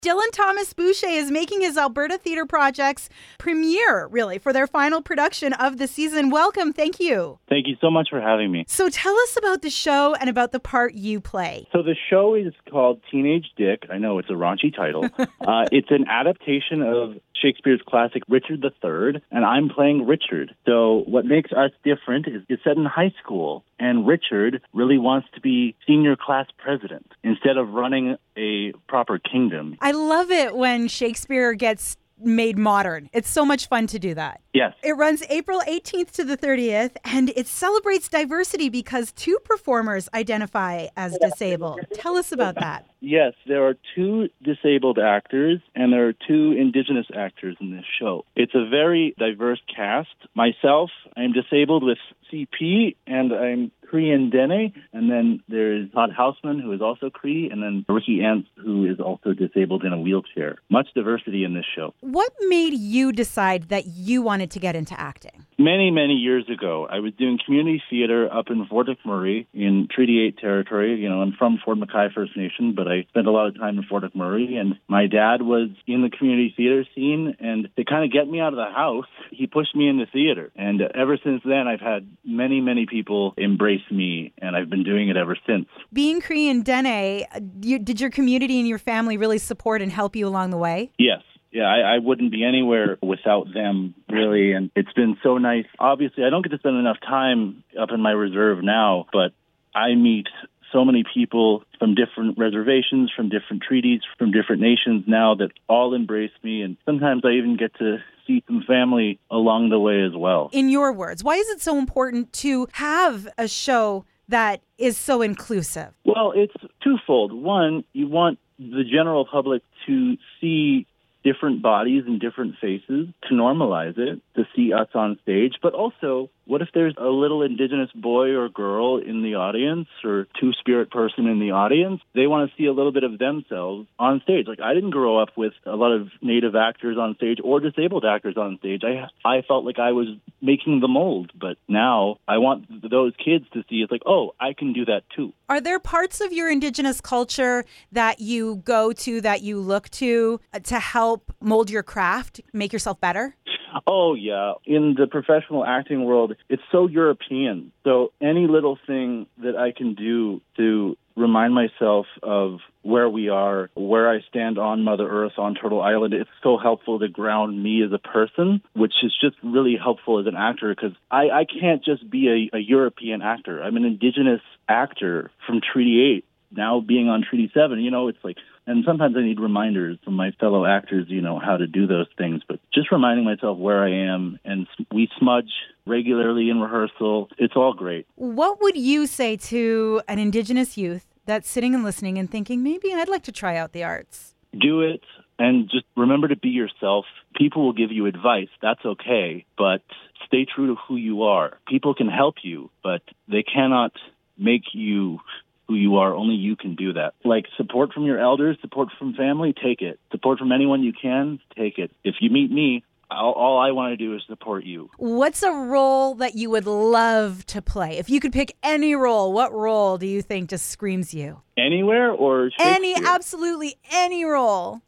Dylan Thomas Boucher is making his Alberta Theatre Project's premiere, really, for their final production of the season. Welcome. Thank you. Thank you so much for having me. So tell us about the show and about the part you play. So the show is called Teenage Dick. I know it's a raunchy title. It's an adaptation of Shakespeare's classic Richard III, and I'm playing Richard. So what makes us different is it's set in high school, and Richard really wants to be senior class president instead of running a proper kingdom. I love it when Shakespeare gets made modern. It's so much fun to do that. Yes. It runs April 18th to the 30th, and it celebrates diversity because 2 performers identify as disabled. Tell us about that. Yes, there are 2 disabled actors, and there are 2 Indigenous actors in this show. It's a very diverse cast. Myself, I'm disabled with CP, and I'm Cree and Dene, and then there's Todd Houseman, who is also Cree, and then Ricky Ants, who is also disabled in a wheelchair. Much diversity in this show. What made you decide that you wanted to get into acting? Many, many years ago, I was doing community theater up in Fort McMurray in Treaty 8 territory. You know, I'm from Fort McKay First Nation, but I spent a lot of time in Fort McMurray, and my dad was in the community theater scene, and to kind of get me out of the house, he pushed me into theater. And ever since then, I've had many, many people embrace me, and I've been doing it ever since. Being Cree and Dene, did your community and your family really support and help you along the way? Yes. Yeah, I wouldn't be anywhere without them, really, and it's been so nice. Obviously, I don't get to spend enough time up in my reserve now, but I meet so many people from different reservations, from different treaties, from different nations now that all embrace me, and sometimes I even get to see some family along the way as well. In your words, why is it so important to have a show that is so inclusive? Well, it's twofold. One, you want the general public to see different bodies and different faces, to normalize it, to see us on stage. But also, what if there's a little Indigenous boy or girl in the audience or two-spirit person in the audience? They want to see a little bit of themselves on stage. Like, I didn't grow up with a lot of Native actors on stage or disabled actors on stage. I felt like I was making the mold. But now I want those kids to see it's like, oh, I can do that too. Are there parts of your Indigenous culture that you go to, that you look to help mold your craft, make yourself better? Oh, yeah. In the professional acting world, it's so European. So any little thing that I can do to remind myself of where we are, where I stand on Mother Earth, on Turtle Island, it's so helpful to ground me as a person, which is just really helpful as an actor because I can't just be a European actor. I'm an Indigenous actor from Treaty 8. Now being on Treaty 7, it's like, and sometimes I need reminders from my fellow actors, how to do those things. But just reminding myself where I am, and we smudge regularly in rehearsal. It's all great. What would you say to an Indigenous youth that's sitting and listening and thinking, maybe I'd like to try out the arts? Do it, and just remember to be yourself. People will give you advice. That's okay, but stay true to who you are. People can help you, but they cannot make you who you are. Only you can do that. Like support from your elders, support from family, take it. Support from anyone you can, take it. If you meet me, all I want to do is support you. What's a role that you would love to play? If you could pick any role, what role do you think just screams you? Anywhere or Shakespeare? Absolutely any role.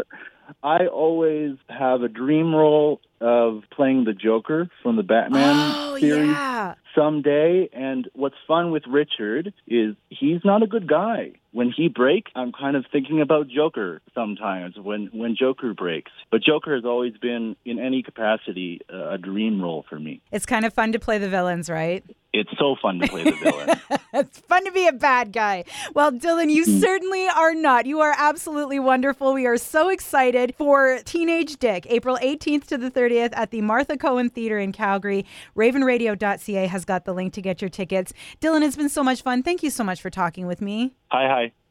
I always have a dream role of playing the Joker from the Batman series. Yeah. Someday. And what's fun with Richard is he's not a good guy. When he breaks, I'm kind of thinking about Joker sometimes when Joker breaks. But Joker has always been, in any capacity, a dream role for me. It's kind of fun to play the villains, right? It's so fun to play the villain. It's fun to be a bad guy. Well, Dylan, you certainly are not. You are absolutely wonderful. We are so excited for Teenage Dick, April 18th to the 30th at the Martha Cohen Theatre in Calgary. RavenRadio.ca has got the link to get your tickets. Dylan, it's been so much fun. Thank you so much for talking with me. Hi.